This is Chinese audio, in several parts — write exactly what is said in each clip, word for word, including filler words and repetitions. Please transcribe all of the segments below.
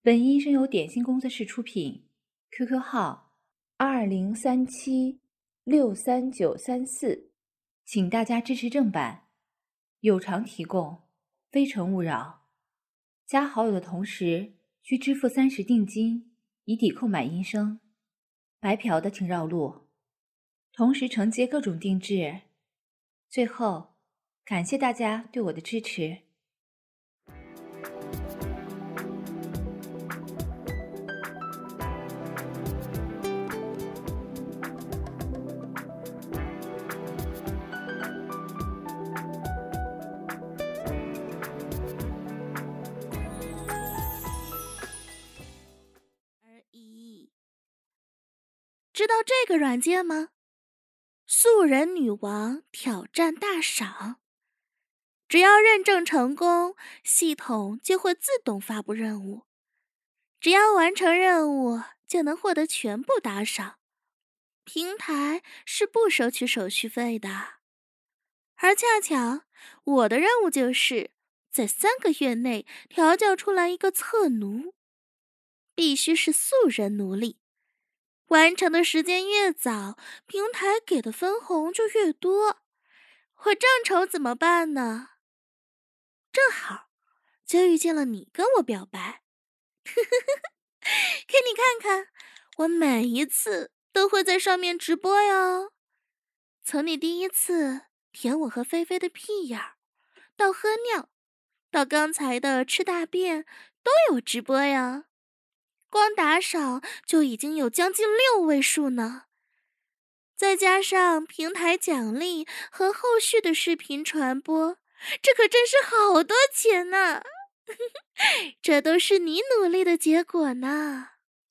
本音声由点心工作室出品 ，Q Q 号二零三七六三九三四，请大家支持正版，有偿提供，非诚勿扰。加好友的同时需支付三十定金，以抵扣买音声。白嫖的请绕路，同时承接各种定制。最后，感谢大家对我的支持。 而已。知道这个软件吗？素人女王挑战大赏。只要认证成功，系统就会自动发布任务。只要完成任务，就能获得全部打赏。平台是不收取手续费的。而恰巧，我的任务就是在三个月内调教出来一个侧奴，必须是素人奴隶。完成的时间越早，平台给的分红就越多。我正愁怎么办呢？正好就遇见了你跟我表白。给你看看，我每一次都会在上面直播哟。从你第一次舔我和菲菲的屁眼儿，到喝尿，到刚才的吃大便，都有直播呀。光打赏就已经有将近六位数呢，再加上平台奖励和后续的视频传播，这可真是好多钱呢！这都是你努力的结果呢。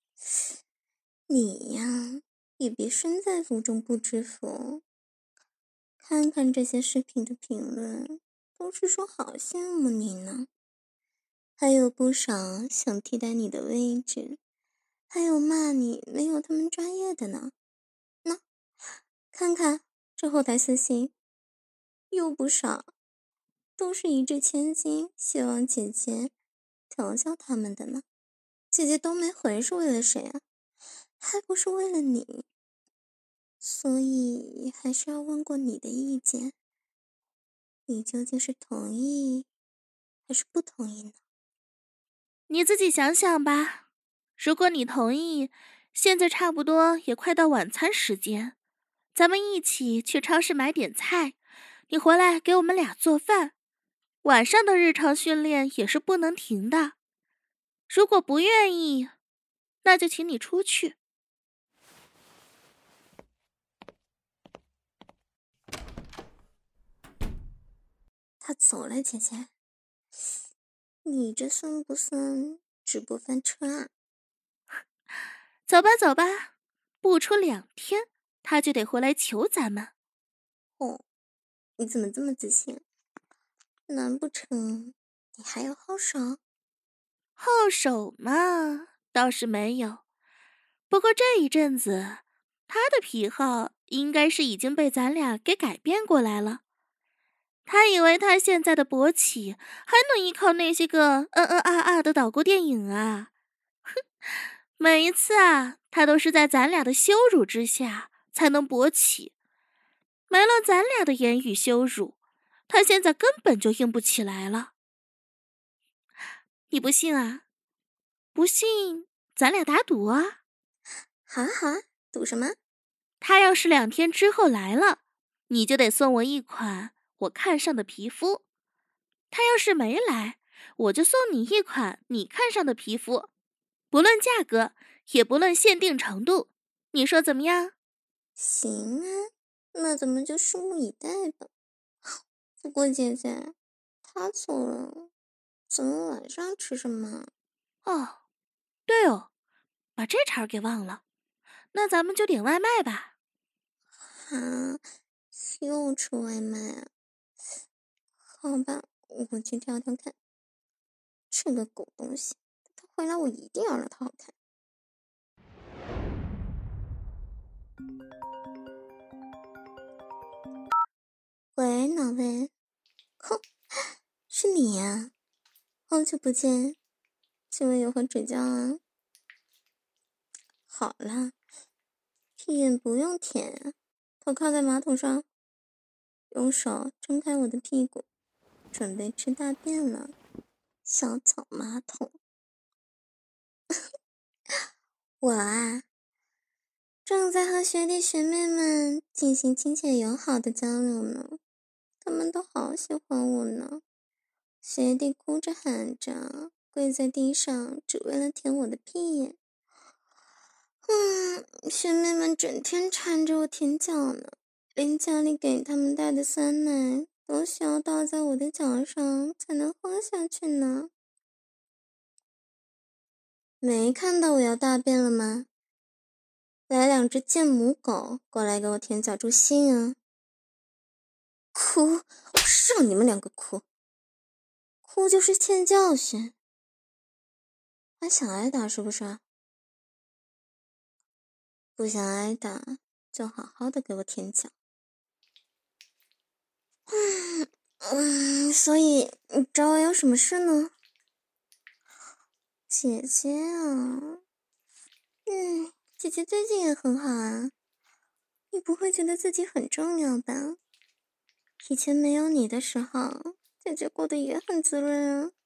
你呀，也别身在福中不知福。看看这些视频的评论，都是说好羡慕你呢。还有不少想替代你的位置，还有骂你没有他们专业的呢。那看看这后台私信，有不少都是一掷千金，希望姐姐调教他们的呢。姐姐都没回是为了谁啊？还不是为了你。所以还是要问过你的意见，你究竟是同意还是不同意呢？ 你自己想想吧。如果你同意，现在差不多也快到晚餐时间，咱们一起去超市买点菜，你回来给我们俩做饭。晚上的日常训练也是不能停的。如果不愿意，那就请你出去。 他走了，姐姐。你这算不算直播翻车啊？ 走吧走吧，不出两天他就得回来求咱们。 哦，你怎么这么自信？难不成你还有后手？ 后手嘛，倒是没有。不过这一阵子，他的癖好应该是已经被咱俩给改变过来了。他以为他现在的勃起还能依靠那些个嗯嗯啊啊的岛国电影啊？哼，每一次啊，他都是在咱俩的羞辱之下才能勃起。没了咱俩的言语羞辱，他现在根本就硬不起来了。你不信啊？不信，咱俩打赌啊！ 好啊好啊，赌什么？ 他要是两天之后来了，你就得送我一款我看上的皮肤；他要是没来，我就送你一款你看上的皮肤，不论价格，也不论限定程度。你说怎么样？ 行啊，那咱们就拭目以待吧。不过姐姐，他走了，咱们晚上吃什么？ 哦，对哦，把这茬给忘了。那咱们就点外卖吧。 啊，又吃外卖啊？好吧，我去挑挑看。这个狗东西，他回来我一定要让他好看。喂，哪位？哼，是你呀、好久不见。 请问有何指教啊？好啦，屁眼不用舔，头靠在马桶上，用手撑开我的屁股，准备吃大便了。小草马桶。我啊，正在和学弟学妹们进行亲切友好的交流呢，他们都好喜欢我呢。学弟哭着喊着，跪在地上，只为了舔我的屁眼。嗯，学妹们整天缠着我舔脚呢，连家里给他们带的酸奶都需要倒在我的脚上才能喝下去呢。没看到我要大便了吗？来两只贱母狗过来给我舔脚助兴啊！哭，我让你们两个哭，哭就是欠教训，还想挨打是不是？不想挨打就好好的给我舔脚。嗯嗯，所以你找我有什么事呢？姐姐啊，嗯，姐姐最近也很好啊，你不会觉得自己很重要吧？以前没有你的时候，姐姐过得也很滋润啊。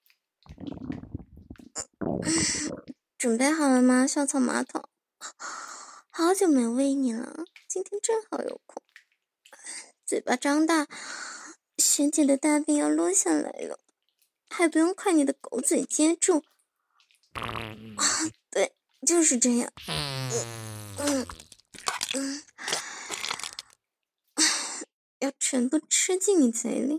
准备好了吗，小草马桶？好久没喂你了，今天正好有空。嘴巴张大，学姐的大便要落下来了，还不用快你的狗嘴接住。啊，对，就是这样。嗯嗯嗯，要全部吃进你嘴里。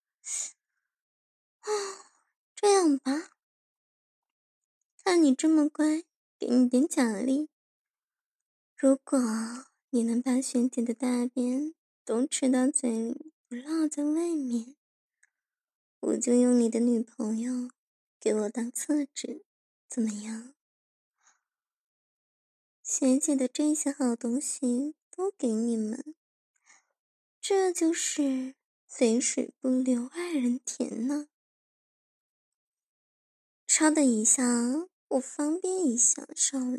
啊，这样吧，看你这么乖，给你点奖励。如果你能把学姐的大便都吃到嘴里，不落在外面，我就用你的女朋友给我当厕纸，怎么样？学姐的这些好东西都给你们，这就是肥水不流外人田呢。稍等一下，我方便一下，少爷。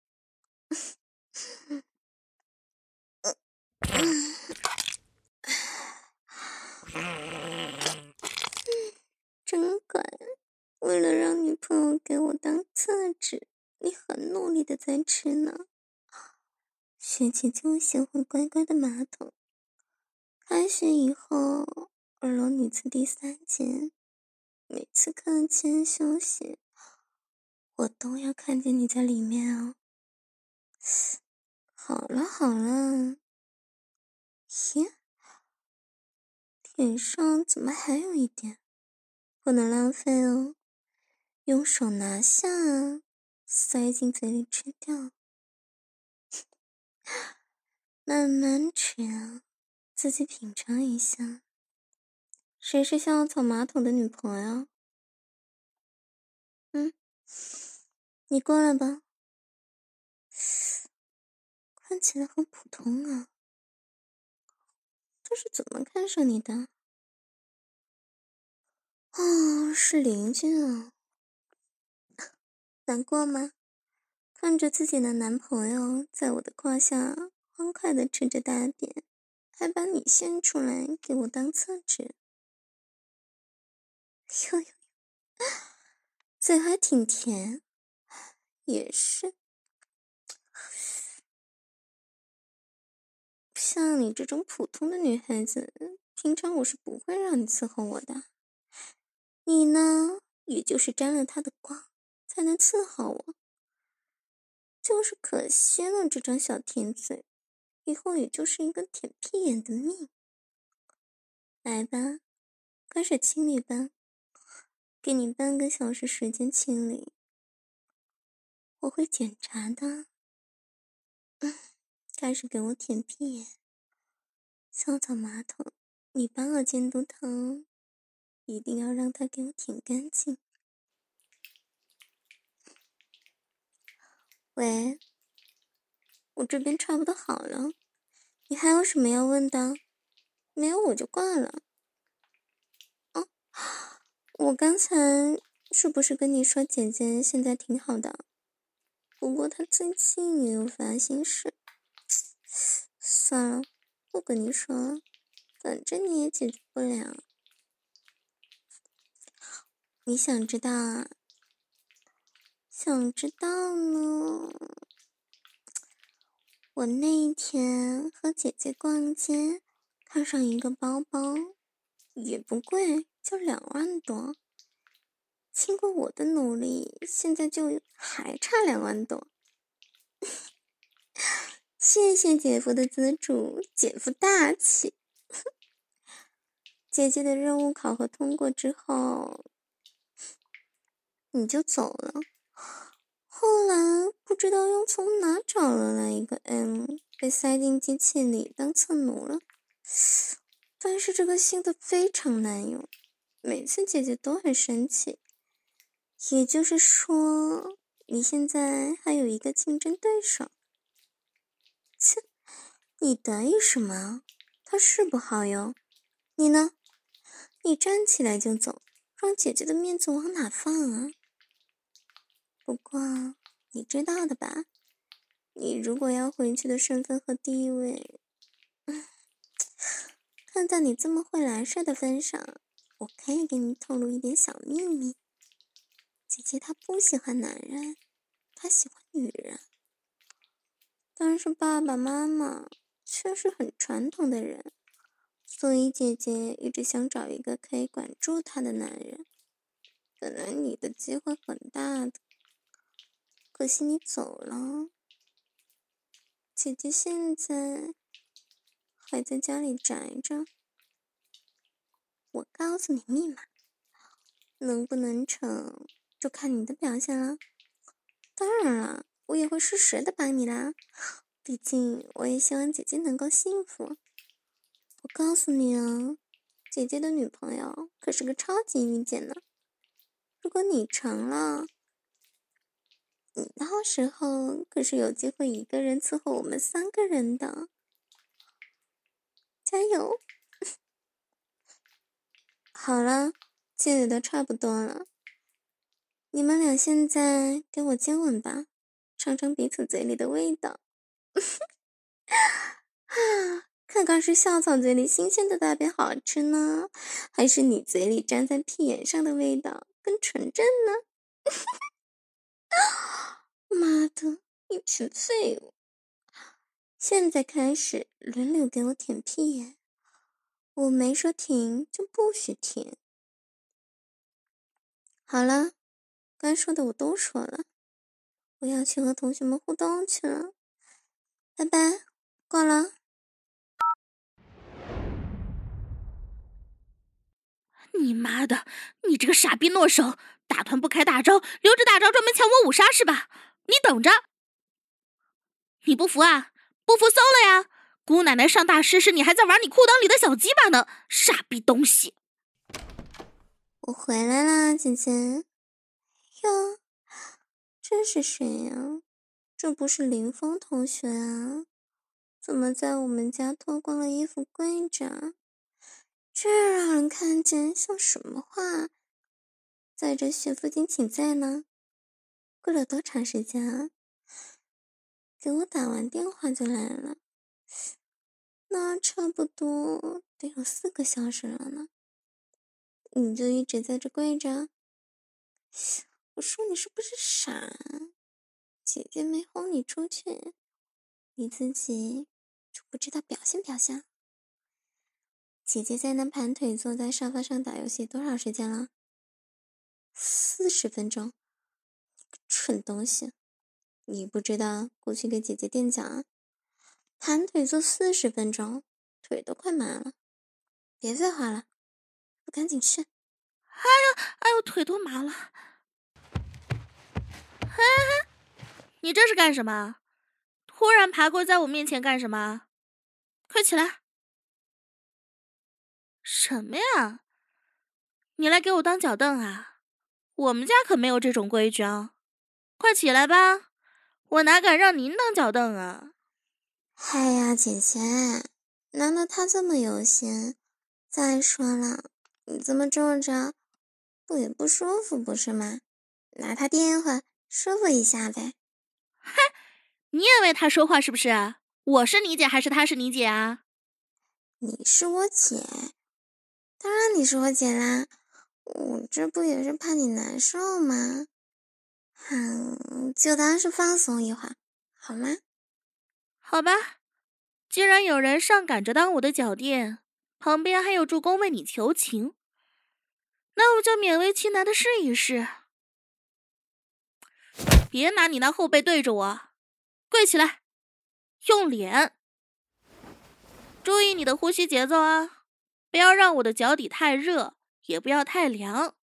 真乖，为了让女朋友给我当厕纸，你很努力的在吃呢。学姐就喜欢乖乖的马桶。开学以后，二楼女厕第三间，每次课间休息，我都要看见你在里面哦。好了好了，咦，脸上怎么还有一点？不能浪费哦，用手拿下，塞进嘴里吃掉。慢慢吃啊，自己品尝一下。谁是小草马桶的女朋友？嗯，你过来吧。看起来很普通啊，这是怎么看上你的？哦，是邻居啊。难过吗？看着自己的男朋友在我的胯下欢快的吃着大便，还把你献出来给我当厕纸。哟哟，嘴还挺甜，也是。像你这种普通的女孩子，平常我是不会让你伺候我的。你呢，也就是沾了他的光，才能伺候我。就是可惜了这张小甜嘴，以后也就是一个舔屁眼的命。来吧，开始清理吧，给你半个小时时间清理，我会检查的。嗯，开始给我舔屁眼，小草马桶，你帮我监督他哦，一定要让他给我舔干净。喂，我这边差不多好了，你还有什么要问的？没有我就挂了。哦，我刚才是不是跟你说姐姐现在挺好的？不过她最近也有烦心事。算了，不跟你说了，反正你也解决不了。你想知道啊？想知道呢？我那一天和姐姐逛街，看上一个包包，也不贵，就两万多。经过我的努力，现在就还差两万多。谢谢姐夫的资助，姐夫大气。姐姐的任务考核通过之后，你就走了。后来不知道又从哪找了来一个 M， 被塞进机器里当侧奴了。但是这个新的非常难用，每次姐姐都很生气。也就是说，你现在还有一个竞争对手。切，你得意什么？他是不好用，你呢？你站起来就走，让姐姐的面子往哪放啊？不过你知道的吧，你如果要回去的身份和地位，看在你这么会来事的份上，我可以给你透露一点小秘密。姐姐她不喜欢男人，她喜欢女人。但是爸爸妈妈却是很传统的人，所以姐姐一直想找一个可以管住她的男人。本来你的机会很大的，可惜你走了。姐姐现在还在家里宅着。我告诉你密码，能不能成就看你的表现了。当然了，我也会适时的帮你啦，毕竟我也希望姐姐能够幸福。我告诉你啊，姐姐的女朋友可是个超级御姐呢。如果你成了，你到时候可是有机会一个人伺候我们三个人的。加油！好了，借的都差不多了，你们俩现在给我接吻吧，尝尝彼此嘴里的味道。看看是校草嘴里新鲜的大便好吃呢，还是你嘴里粘在屁眼上的味道更纯正呢？妈的，一群废物！现在开始轮流给我舔屁眼，我没说停就不许停。好了，该说的我都说了，我要去和同学们互动去了，拜拜，挂了。 你妈的，你这个傻逼诺手，打团不开大招，留着大招专门抢我五杀是吧？你等着！你不服啊？不服搜了呀！姑奶奶上大师时，你还在玩你裤裆里的小鸡巴呢，傻逼东西！ 我回来啦，姐姐。哟，这是谁呀？这不是林峰同学啊？怎么在我们家脱光了衣服跪着？这让人看见像什么话？在这学附近请在呢？过了多长时间啊？给我打完电话就来了，那差不多得有四个小时了呢。你就一直在这跪着？我说你是不是傻？姐姐没轰你出去，你自己就不知道表现表现？姐姐在那盘腿坐在沙发上打游戏多少时间了？四十分钟。蠢东西，你不知道过去给姐姐垫脚啊？盘腿坐四十分钟，腿都快麻了。别废话了，我赶紧去。 哎呀，哎呦，腿都麻了。嘿嘿，你这是干什么？突然爬过在我面前干什么？快起来！什么呀？你来给我当脚凳啊？我们家可没有这种规矩啊！快起来吧，我哪敢让您当脚凳啊！ 哎呀，姐姐，难道他这么有心？再说了，你这么坐着， 不也不舒服不是吗？拿它垫会，舒服一下呗。 嗨，你也为他说话是不是？我是你姐还是他是你姐啊？ 你是我姐，当然你是我姐啦。我这不也是怕你难受吗？嗯，就当是放松一会儿，好吗？ 好吧，既然有人上赶着当我的脚垫，旁边还有助攻为你求情，那我就勉为其难的试一试。别拿你那后背对着我，跪起来，用脸。注意你的呼吸节奏啊，不要让我的脚底太热，也不要太凉。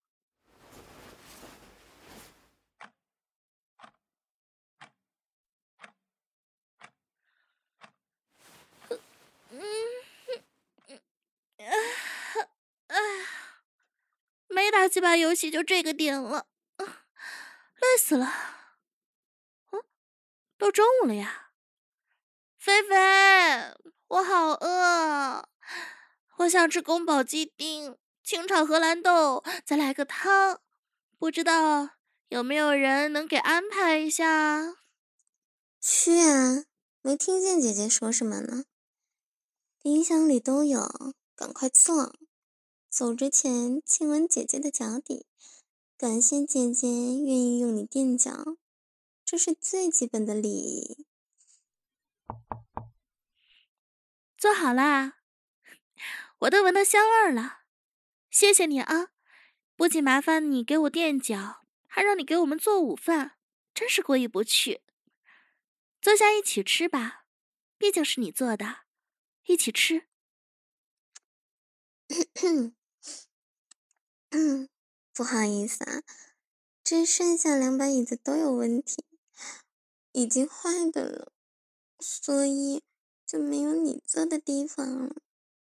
没打几把游戏就这个点了，累死了。嗯，都中午了呀。菲菲，我好饿，我想吃宫保鸡丁、清炒荷兰豆，再来个汤。不知道有没有人能给安排一下？ 去啊，没听见姐姐说什么呢？冰箱里都有，赶快做。走之前亲吻姐姐的脚底，感谢姐姐愿意用你垫脚，这是最基本的礼仪。 做好啦，我都闻到香味儿了。谢谢你啊，不仅麻烦你给我垫脚，还让你给我们做午饭，真是过意不去。坐下一起吃吧，毕竟是你做的，一起吃。 不好意思啊，这剩下两把椅子都有问题，已经坏的了，所以就没有你坐的地方了。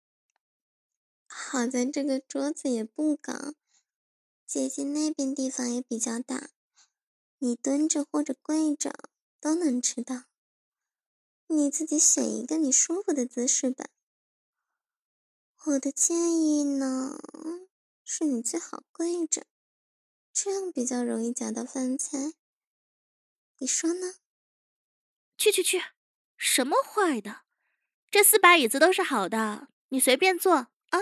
好在这个桌子也不高，姐姐那边地方也比较大，你蹲着或者跪着都能吃到。你自己选一个你舒服的姿势吧。我的建议呢，是你最好跪着，这样比较容易夹到饭菜。你说呢？ 去去去，什么坏的？这四把椅子都是好的，你随便坐啊。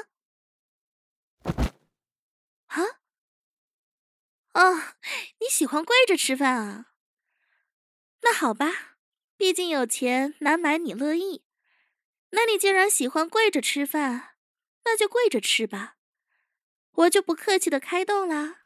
啊？哦，你喜欢跪着吃饭啊？那好吧，毕竟有钱难买你乐意。那你既然喜欢跪着吃饭，那就跪着吃吧。我就不客气的开动啦。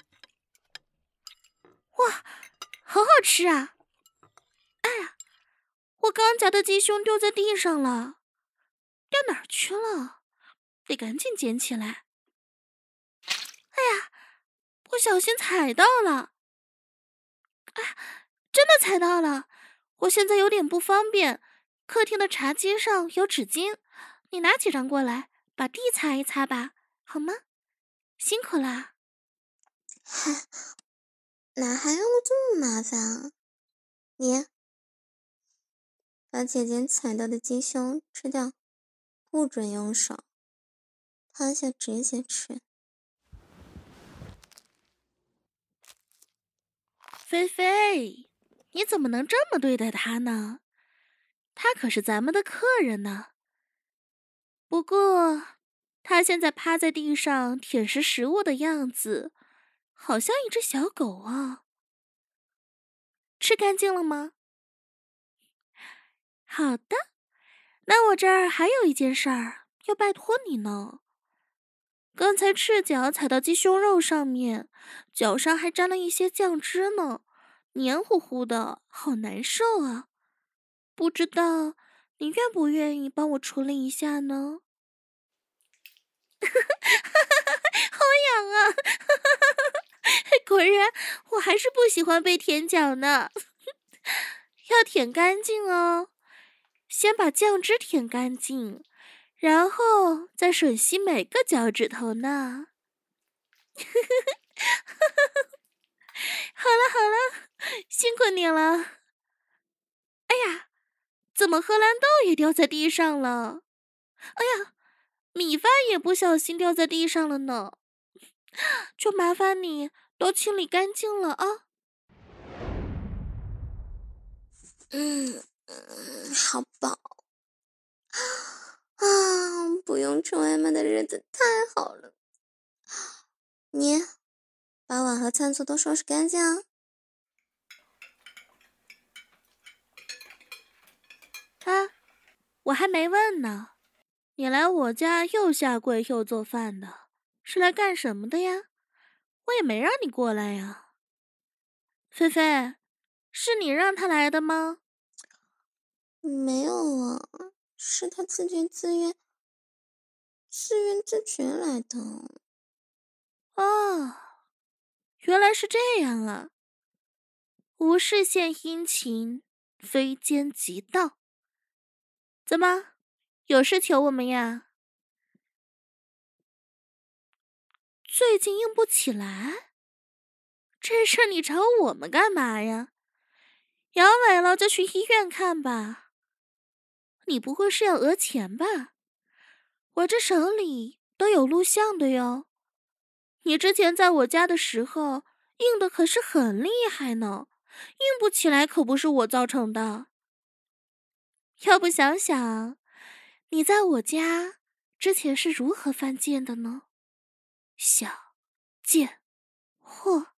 哇，好好吃啊！哎呀，我刚夹的鸡胸丢在地上了，掉哪儿去了？得赶紧捡起来。哎呀，不小心踩到了！哎，真的踩到了！我现在有点不方便，客厅的茶几上有纸巾，你拿几张过来，把地擦一擦吧，好吗？辛苦啦！ 嗨，哪还要这么麻烦啊？你把姐姐踩到的鸡胸吃掉，不准用手，趴下直接吃。 菲菲，你怎么能这么对待他呢？他可是咱们的客人呢。不过，他现在趴在地上舔食食物的样子，好像一只小狗啊。吃干净了吗？好的，那我这儿还有一件事儿要拜托你呢。刚才赤脚踩到鸡胸肉上面，脚上还沾了一些酱汁呢，黏糊糊的，好难受啊！不知道你愿不愿意帮我处理一下呢？好痒啊！果然，我还是不喜欢被舔脚呢。要舔干净哦，先把酱汁舔干净，然后再吮吸每个脚趾头呢。好了好了，辛苦你了。哎呀，怎么荷兰豆也掉在地上了？哎呀，米饭也不小心掉在地上了呢。 就麻烦你都清理干净了啊。 嗯嗯，好饱啊！不用吃外卖的日子太好了。你把碗和餐桌都收拾干净啊。 啊，我还没问呢，你来我家又下跪又做饭的，是来干什么的呀？我也没让你过来呀。菲菲，是你让他来的吗？ 没有啊，是他自觉自愿、自愿自觉来的。 哦，原来是这样啊！无事献殷勤，非奸即盗。怎么，有事求我们呀？最近硬不起来？这事你找我们干嘛呀？阳痿了就去医院看吧。你不会是要讹钱吧？我这手里都有录像的哟。你之前在我家的时候，硬的可是很厉害呢，硬不起来可不是我造成的。要不想想，你在我家之前是如何犯贱的呢？小贱货！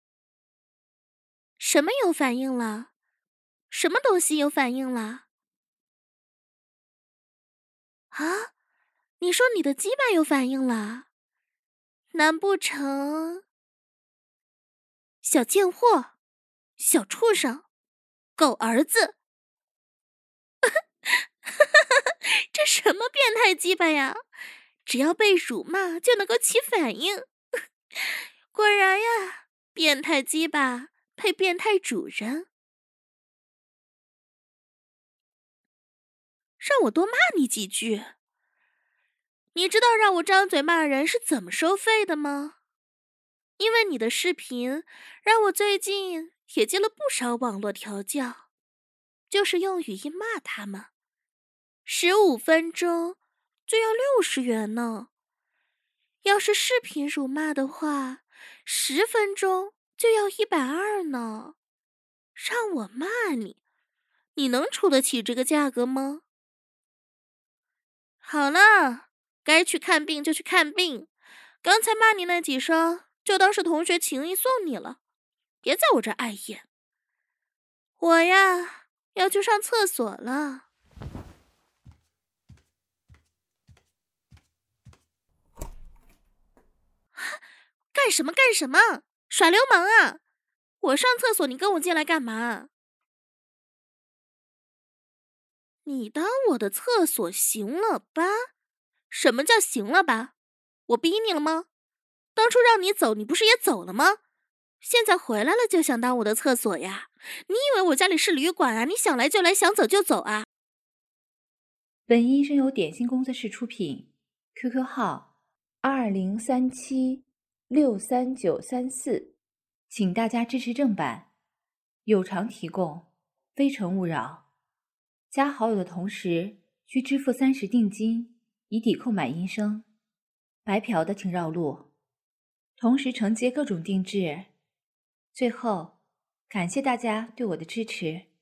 什么有反应了？什么东西有反应了？啊？你说你的鸡巴有反应了？难不成小贱货、小畜生、狗儿子？这什么变态鸡巴呀？只要被辱骂就能够起反应。果然呀，变态鸡巴配变态主人。让我多骂你几句。你知道让我张嘴骂人是怎么收费的吗？因为你的视频让我最近也接了不少网络调教，就是用语音骂他们，十五分钟就要六十元呢。要是视频辱骂的话，十分钟就要一百二呢。让我骂你，你能出得起这个价格吗？好了，该去看病就去看病。刚才骂你那几声，就当是同学情谊送你了，别在我这碍眼。我呀，要去上厕所了。干什么干什么？耍流氓啊！我上厕所，你跟我进来干嘛？你当我的厕所行了吧？什么叫行了吧？我逼你了吗？当初让你走，你不是也走了吗？现在回来了就想当我的厕所呀？你以为我家里是旅馆啊？你想来就来，想走就走啊？ 本音声由点心工作室出品 ，Q Q 号二零三七六三九三四，请大家支持正版，有偿提供，非诚勿扰。加好友的同时需支付三十定金，以抵扣买音声。白嫖的请绕路，同时承接各种定制。最后，感谢大家对我的支持。